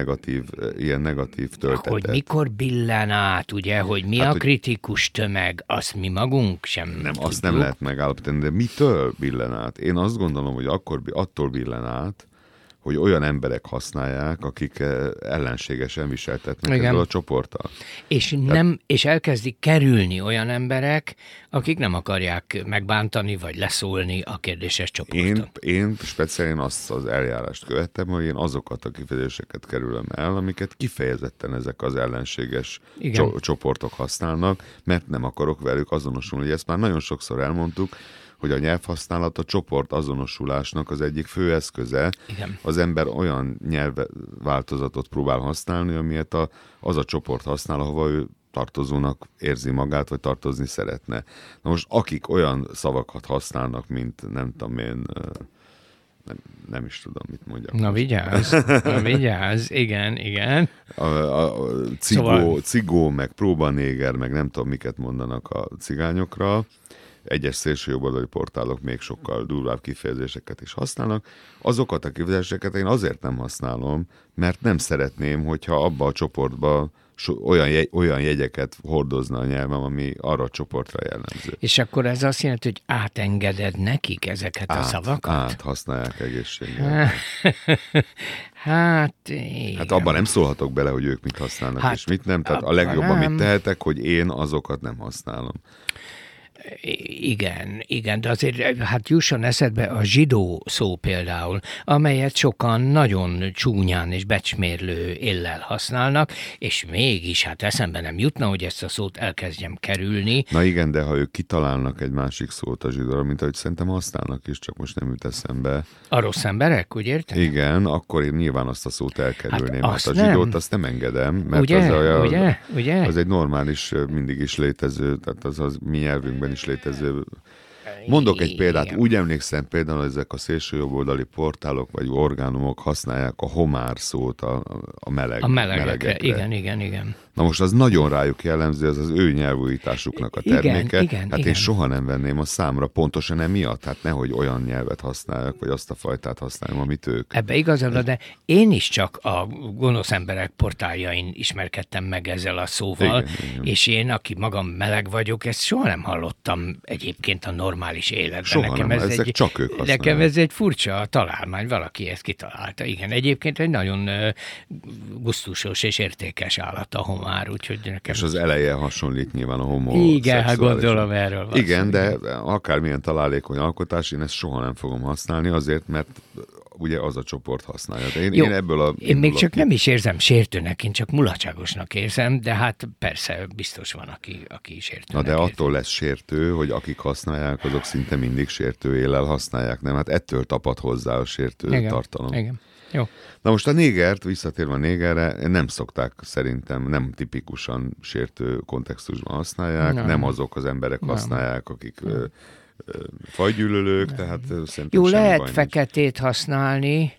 negatív töltetet. Hogy mikor billen át, ugye, hogy mi a kritikus tömeg, azt mi magunk sem tudjuk. Azt nem lehet megállapítani, de mitől billen át? Én azt gondolom, hogy attól billen át, hogy olyan emberek használják, akik ellenségesen viseltetnek ezzel a csoporttal. És elkezdik kerülni olyan emberek, akik nem akarják megbántani, vagy leszólni a kérdéses csoporton. Én speciálisan azt az eljárást követtem, hogy én azokat a kifejezéseket kerülöm el, amiket kifejezetten ezek az ellenséges csoportok használnak, mert nem akarok velük azonosulni. Ezt már nagyon sokszor elmondtuk, hogy a nyelvhasználat a csoport azonosulásnak az egyik fő eszköze. Igen. Az ember olyan nyelvváltozatot próbál használni, amilyet az a csoport használ, ahova ő tartozónak érzi magát, vagy tartozni szeretne. Na most akik olyan szavakat használnak, mint nem tudom én, nem is tudom, mit mondjak. Na vigyázz, igen. Cigó, meg próbanéger, meg nem tudom, miket mondanak a cigányokra. egyes szélsőjobboldali portálok még sokkal durvább kifejezéseket is használnak. Azokat a kifejezéseket én azért nem használom, mert nem szeretném, hogyha abba a csoportba olyan jegyeket hordozna a nyelvem, ami arra a csoportra jellemző. És akkor ez azt jelenti, hogy átengeded nekik ezeket a szavakat? Át használják egészségügyben. Hát abban nem szólhatok bele, hogy ők mit használnak és mit nem. Tehát a legjobb, amit tehetek, hogy én azokat nem használom. Igen, de azért hát jusson eszedbe a zsidó szó például, amelyet sokan nagyon csúnyán és becsmérlő éllel használnak, és mégis hát eszembe nem jutna, hogy ezt a szót elkezdjem kerülni. Na igen, de ha ők kitalálnak egy másik szót a zsidóra, mint ahogy szerintem használnak is, csak most nem jut eszembe. A rossz emberek, úgy érted? Igen, akkor én nyilván azt a szót elkerülném. Hát a zsidót azt nem engedem, mert ugye? Az egy normális, mindig is létező, tehát az mi nyelvünkben is létező. Mondok egy példát, úgy emlékszem például, hogy ezek a szélsőjobboldali portálok vagy orgánumok használják a homár szót a melegekre. Igen. Na most az nagyon rájuk jellemző, az ő nyelvújításuknak a terméke. Igen. Én soha nem venném a számra pontosan emiatt, hát nehogy olyan nyelvet használjak, vagy azt a fajtát használjam, amit ők. Ebbe igazad, de én is csak a gonosz emberek portáljain ismerkedtem meg ezzel a szóval, igen. És én, aki magam meleg vagyok, ezt soha nem hallottam egyébként a normális életben. Soha nem, ezek csak ők használják. Nekem ez egy furcsa találmány, valaki ezt kitalálta. Igen, egyébként egy nagyon gusztusos és értékes állat a homár, úgyhogy nekem... És az eleje hasonlít nyilván a homo. Igen, hát gondolom erről van. Igen, de akármilyen találékony alkotás, én ezt soha nem fogom használni, azért, mert ugye az a csoport használja. Én még csak nem is érzem sértőnek, én csak mulatságosnak érzem, de hát persze biztos van, aki sértőnek. Na de attól lesz sértő, hogy akik használják, azok szinte mindig sértő éllel használják, nem? Hát ettől tapad hozzá a sértő tartalom. Igen. Jó. Na most a négert, visszatérve a négerre, nem szokták szerintem, nem tipikusan sértő kontextusban használják, nem azok az emberek használják, akik fajgyűlölők, tehát szerintem jó, lehet feketét használni,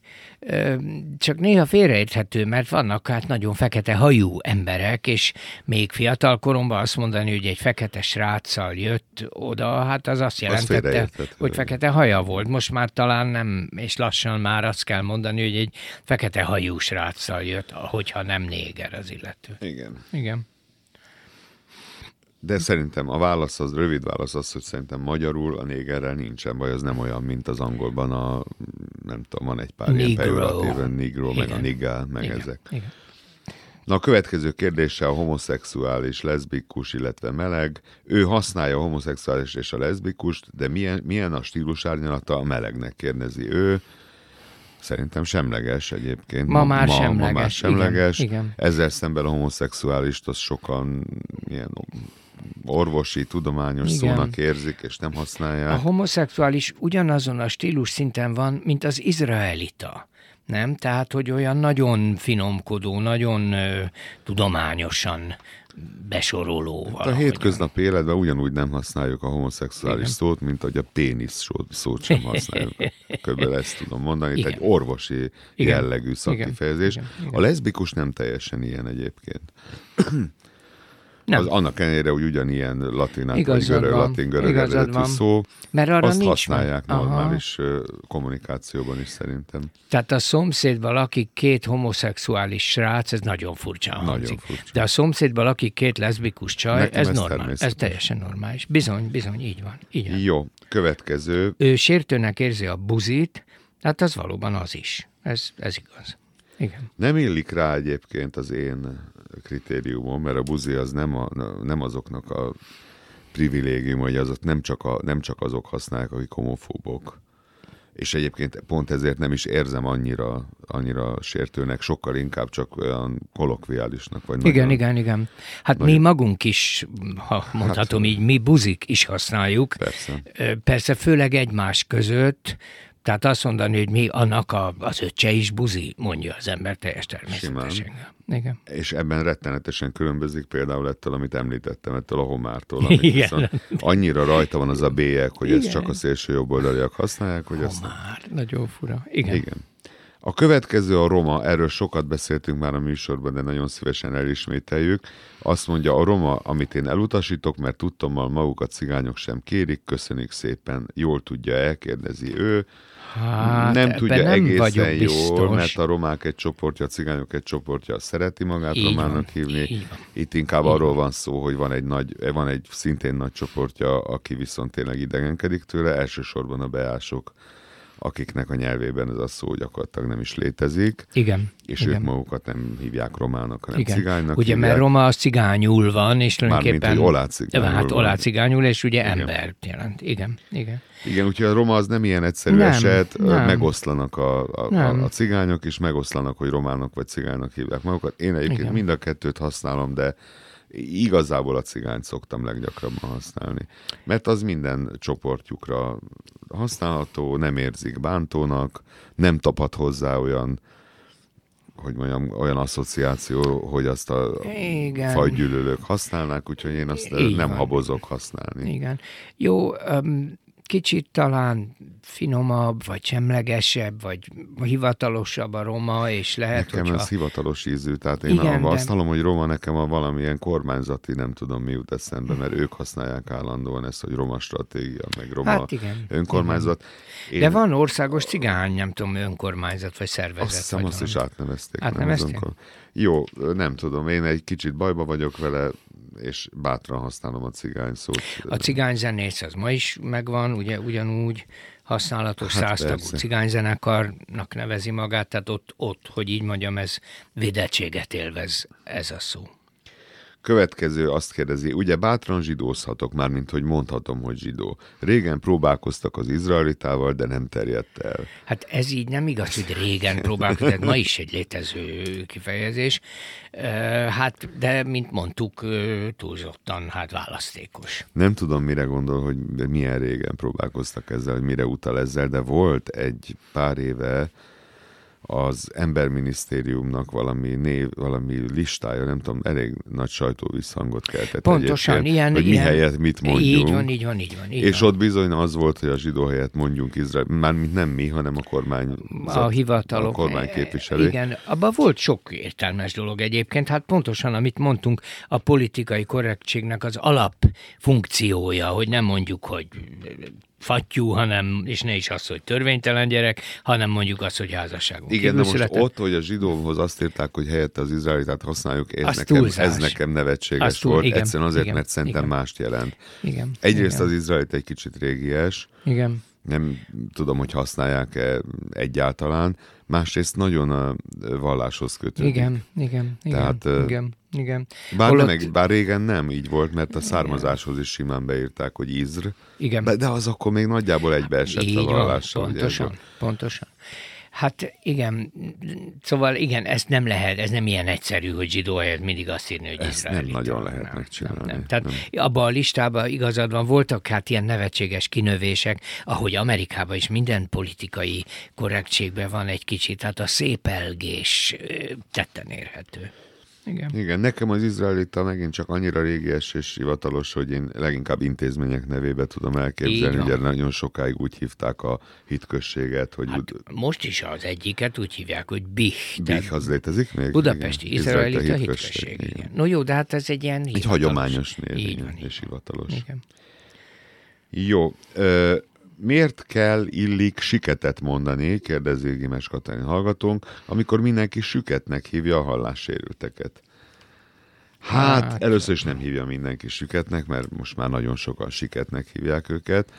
csak néha félreérthető, mert vannak hát nagyon fekete hajú emberek, és még fiatal koromban azt mondani, hogy egy fekete sráccal jött oda, hát az azt jelentette, hogy fekete haja volt. Most már talán nem, és lassan már azt kell mondani, hogy egy fekete hajú sráccal jött, hogyha nem néger az illető. Igen. De szerintem a válasz az, rövid válasz az, hogy szerintem magyarul a négerrel nincsen baj, az nem olyan, mint az angolban nem tudom, van egy pár ilyen pejoratív, negro, meg a nigga, meg ezek. Igen. Na a következő kérdése a homoszexuális, leszbikus, illetve meleg. Ő használja a homoszexuális és a leszbikust, de milyen a stílusárnyalata a melegnek, kérdezi ő. Szerintem semleges egyébként. Ma már semleges. Igen. Ezzel szemben a homoszexuálist az sokan ilyen orvosi, tudományos szónak érzik, és nem használják. A homoszexuális ugyanazon a stílus szinten van, mint az izraelita. Nem? Tehát, hogy olyan nagyon finomkodó, nagyon tudományosan besoroló. A hétköznapi életben ugyanúgy nem használjuk a homoszexuális szót, mint hogy a pénisz szót sem használjuk. Körülbelül ezt tudom mondani. Itt egy orvosi jellegű szakkifejezés. A leszbikus nem teljesen ilyen egyébként. Az annak ellenére, hogy ugyanilyen latin görög eredetű szó, mert arra azt használják normális kommunikációban is szerintem. Tehát a szomszédban lakik két homoszexuális srác, ez nagyon furcsa hangzik. De a szomszédban lakik két leszbikus csaj, nekem ez normális. Ez teljesen normális. Bizony, így van. Jó, következő. Ő sértőnek érzi a buzit, hát az valóban az is. Ez igaz. Igen. Nem illik rá egyébként az én kritériumom, mert a buzi az nem azoknak a privilégium, hogy azok nem csak azok használják, akik homofóbok. És egyébként pont ezért nem is érzem annyira sértőnek, sokkal inkább csak olyan kolokviálisnak. Vagy igen. Hát mi magunk is, ha mondhatom így, mi buzik is használjuk. Persze főleg egymás között. Tehát azt mondani, hogy mi annak az öccse is buzi, mondja az ember teljes természetesen. Igen. És ebben rettenetesen különbözik például ettől, amit említettem, ettől a homártól, amit viszont annyira rajta van az a bélyeg, hogy ezt csak a szélső jobboldaliak használják. Hogy homár, nagyon fura. Igen. A következő a roma, erről sokat beszéltünk már a műsorban, de nagyon szívesen elismételjük. Azt mondja, a roma, amit én elutasítok, mert tudtommal magukat cigányok sem kérik, köszönjük szépen, jól tudja, elkérdezi ő. Hát, nem tudja nem egészen jól, biztos. mert a romák egy csoportja, a cigányok egy csoportja szereti magát Így romának van, hívni. így van. Itt inkább Így arról van szó, hogy van egy szintén nagy csoportja, aki viszont tényleg idegenkedik tőle, elsősorban a beások, akiknek a nyelvében ez a szó gyakorlatilag nem is létezik. Igen. És igen. ők magukat nem hívják romának, hanem Igen. cigánynak ugye, hívják. mert roma az cigányul van, és tulajdonképpen... Mármint, hogy olácigányul Hát van. olácigányul, és ugye Igen. embert jelent. Igen, igen. Igen, úgyhogy a roma az nem ilyen egyszerű Nem, eset, nem. megoszlanak Nem. a cigányok, és megoszlanak, hogy románok vagy cigánynak hívják magukat. Én egyébként Igen. mind a kettőt használom, de igazából a cigányt szoktam leggyakrabban használni. Mert az minden csoportjukra használható, nem érzik bántónak, nem tapad hozzá olyan, hogy mondjam, olyan asszociáció, hogy azt a Igen. fajgyűlölők használnák, úgyhogy én azt Így nem van. habozok használni. Igen. Jó, kicsit talán finomabb, vagy semlegesebb, vagy hivatalosabb a roma, és lehet, Nekem hogyha... ez hivatalos ízű, tehát én Igen, azt de- hallom, hogy roma nekem a valamilyen kormányzati, nem tudom mi jut eszembe, mert ők használják állandóan ezt, hogy roma stratégia, meg roma Hát igen. önkormányzat. Én De van országos cigány, nem tudom, önkormányzat, vagy szervezet. azt hiszem, vagy azt is valami. átnevezték. Átnevezték? Jó, nem tudom, én egy kicsit bajba vagyok vele, és bátran használom a cigány szót. A cigányzenész az ma is megvan, ugye ugyanúgy használatos, Hát száztagú persze. cigányzenekarnak nevezi magát, tehát ott, hogy így mondjam, ez védettséget élvez ez a szó. Következő azt kérdezi, ugye bátran zsidózhatok, mármint hogy mondhatom, hogy zsidó. Régen próbálkoztak az izraelitával, de nem terjedt el. Hát ez így nem igaz, hogy régen próbálkozott, ma is egy létező kifejezés. Hát, de mint mondtuk, túlzottan választékos. Nem tudom, mire gondol, hogy milyen régen próbálkoztak ezzel, hogy mire utal ezzel, de volt egy pár éve az Emberminisztériumnak valami listája, nem tudom, elég nagy sajtóvisszhangot keltett. Pontosan, egyébként, ilyen... hogy mi ilyen, helyett mit mondjunk. Így van. És ott bizony az volt, hogy a zsidó helyett mondjunk Izrael, mármint nem mi, hanem a kormány. A hivatalok. A kormány képviselő. Igen, abban volt sok értelmes dolog egyébként. Hát pontosan, amit mondtunk, a politikai korrektségnek az alapfunkciója, hogy nem mondjuk, hogy fattyú, és ne is az, hogy törvénytelen gyerek, hanem mondjuk az, hogy házasságon Igen, kívül de most született. ott, hogy a zsidóhoz azt írták, hogy helyette az izraelitát használjuk, Az ez nekem nevetséges volt. igen, Egyszerűen azért, igen, mert szerintem igen. mást jelent. Igen. Egyrészt igen. az izraelit egy kicsit régies, Igen. nem tudom, hogy használják-e egyáltalán, másrészt nagyon a valláshoz kötődik. Igen. Tehát, Igen. Bár régen nem így volt, mert a származáshoz is simán beírták, hogy Izr, Igen. de az akkor még nagyjából egybeesett a vallással. Pontosan. Hát igen, szóval igen, ez nem lehet, ez nem ilyen egyszerű, hogy zsidó helyett mindig azt írni, hogy Ezt izraelita. nem nagyon lehet megcsinálni. Nem. Tehát abban a listában igazad van, voltak hát ilyen nevetséges kinövések, ahogy Amerikában is minden politikai korrektségben van egy kicsit, tehát a szépelgés tetten érhető. Igen, nekem az izraelita megint csak annyira régies és hivatalos, hogy én leginkább intézmények nevébe tudom elképzelni. Ugye nagyon sokáig úgy hívták a hitközséget, hogy... Hát most is az egyiket úgy hívják, hogy BIH. BIH az létezik még? Budapesti Izraelita Hitközség. Igen. No jó, de hát ez egy ilyen hivatalos. Egy hagyományos név, így van, és hivatalos. Igen. Jó, miért illik siketet mondani, kérdezi Gimes Katalin hallgatónk, amikor mindenki süketnek hívja a hallássérülteket? Hát először is nem hívja mindenki süketnek, mert most már nagyon sokan siketnek hívják őket.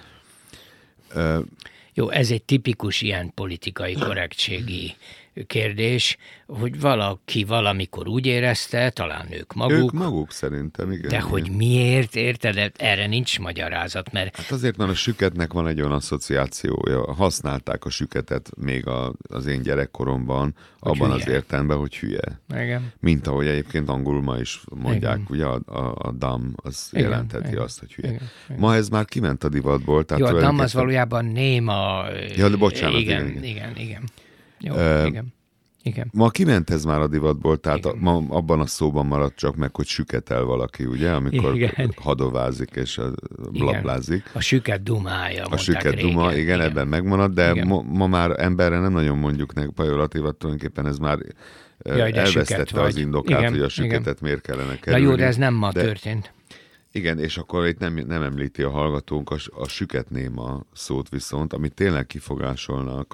Jó, ez egy tipikus ilyen politikai korrektségi kérdés, hogy valaki valamikor úgy érezte, talán ők maguk. Ők maguk szerintem, igen. De igen. hogy miért, érted? Erre nincs magyarázat, mert... Hát azért, mert a süketnek van egy olyan asszociációja. Használták a süketet még az én gyerekkoromban, hogy abban hülye. Az értelemben, hogy hülye. Igen. Mint ahogy egyébként angolul ma is mondják, igen. ugye a dumb, az igen, jelentheti igen. azt, hogy hülye. Igen. Ma ez már kiment a divatból. Tehát jó, a dumb az valójában néma... Ja, de bocsánat. Igen. Jó, igen. Igen. Ma kiment ez már a divatból, tehát ma abban a szóban maradt csak meg, hogy süketel valaki, ugye, amikor igen. hadovázik és blablázik. A süket dumája. A süket duma, igen, ebben megmaradt, de ma már emberre nem nagyon mondjuk nek pejoratívat, tulajdonképpen ez már elvesztette az indokát, hogy a süketet miért kellene kerülni. Na jó, de ez nem ma történt. Igen, és akkor itt nem említi a hallgatónk a süketnéma szót viszont, amit tényleg kifogásolnak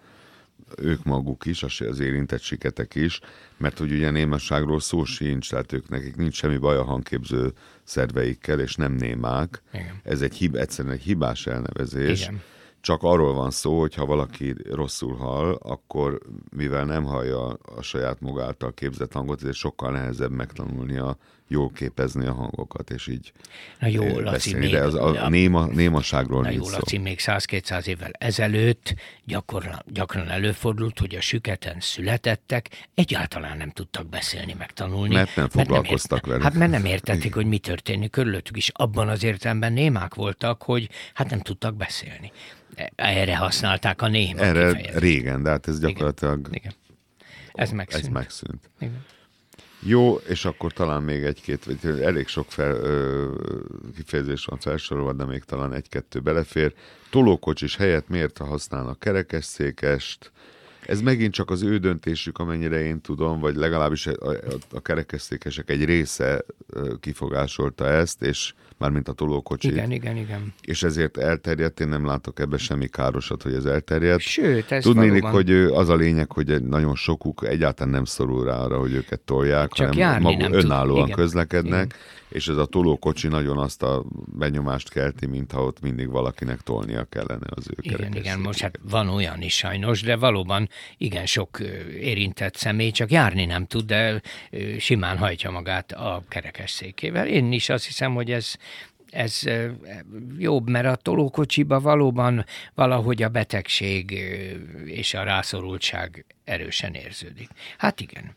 ők maguk is, az érintett siketek is, mert hogy ugye némaságról szó sincs, tehát nekik nincs semmi baj a hangképző szerveikkel, és nem némák. Igen. Ez egyszerűen egy hibás elnevezés. Igen. Csak arról van szó, hogy ha valaki rosszul hall, akkor mivel nem hallja a saját maga által képzett hangot, ezért sokkal nehezebb megtanulnia, jól képezni a hangokat, és így na jó, Laci, még, de a némaságról nincs szó. Laci, még 100-200 évvel ezelőtt gyakran előfordult, hogy a süketen születettek egyáltalán nem tudtak beszélni, megtanulni. Mert nem foglalkoztak vele. Hát mert nem értették, hogy mi történik körülöttük is. Abban az értelemben némák voltak, hogy hát nem tudtak beszélni. Erre használták a néma kifejezést. Régen, de hát ez gyakorlatilag... Igen. Ez megszűnt. Igen. Jó, és akkor talán még egy-két, elég sok kifejezés van felsorolva, de még talán egy-kettő belefér. Tolókocsis helyett miért használnak kerekesszékest? Ez megint csak az ő döntésük, amennyire én tudom, vagy legalábbis a kerekesszékesek egy része kifogásolta ezt, és mármint a tolókocsit. Igen. És ezért elterjedt, én nem látok ebbe semmi károsat, hogy ez elterjedt. Sőt, ez tudnélik, hogy az a lényeg, hogy nagyon sokuk egyáltalán nem szorul rá arra, hogy őket tolják, csak hanem maguk önállóan közlekednek, igen. És ez a tolókocsi nagyon azt a benyomást kelti, mintha ott mindig valakinek tolnia kellene az ő kerekesszékeket. Igen, most hát van olyan is sajnos, de valóban igen sok érintett személy csak járni nem tud, de simán hajtja magát a kerekesszékével. Én is azt hiszem, hogy ez jobb, mert a tolókocsiba valóban valahogy a betegség és a rászorultság erősen érződik. Hát igen.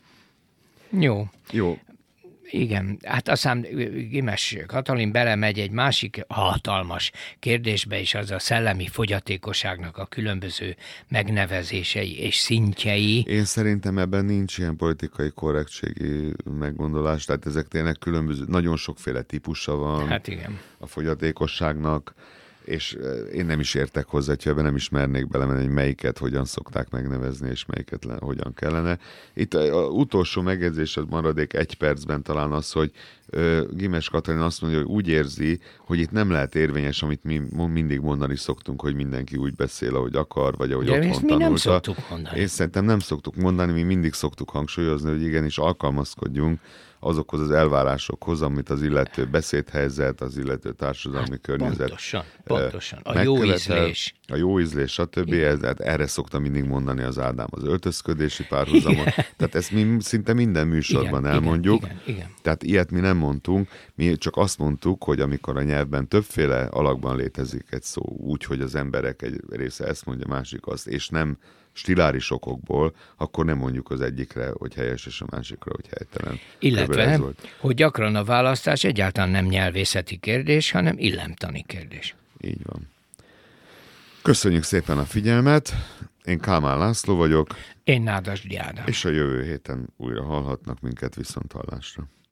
Jó. Igen, hát aztán Gimes Katalin belemegy egy másik hatalmas kérdésbe is, az a szellemi fogyatékosságnak a különböző megnevezései és szintjei. Én szerintem ebben nincs ilyen politikai korrektségi meggondolás, tehát ezek tényleg különböző, nagyon sokféle típusa van hát igen. A fogyatékosságnak, és én nem is értek hozzá, hogy ebben nem is mernék belemenni, hogy melyiket hogyan szokták megnevezni, és melyiket hogyan kellene. Itt az utolsó megjegyzés, az maradék 1 percben talán az, hogy Gimes Katalin azt mondja, hogy úgy érzi, hogy itt nem lehet érvényes, amit mi mindig mondani szoktunk, hogy mindenki úgy beszél, ahogy akar, vagy ahogy otthon tanulta. Nem szoktuk mondani. Én szerintem nem szoktuk mondani, mi mindig szoktuk hangsúlyozni, hogy igenis alkalmazkodjunk azokhoz az elvárásokhoz, amit az illető beszédhelyzet, az illető társadalmi környezet pontosan. A jó ízlés. A jó ízlés, stb. Erre szoktam mindig mondani az Ádám az öltözködési párhuzamot. Tehát ezt mi szinte minden műsorban elmondjuk. Igen. Tehát ilyet mi nem mondtunk, mi csak azt mondtuk, hogy amikor a nyelvben többféle alakban létezik egy szó, úgy, hogy az emberek egy része ezt mondja, másik azt, és nem stiláris okokból, akkor nem mondjuk az egyikre, hogy helyes, és a másikra, hogy helytelen. Illetve, hogy gyakran a választás egyáltalán nem nyelvészeti kérdés, hanem illemtani kérdés. Így van. Köszönjük szépen a figyelmet. Én Kálmán László vagyok. Én Nádasdy Ádám. És a jövő héten újra hallhatnak minket viszonthallásra.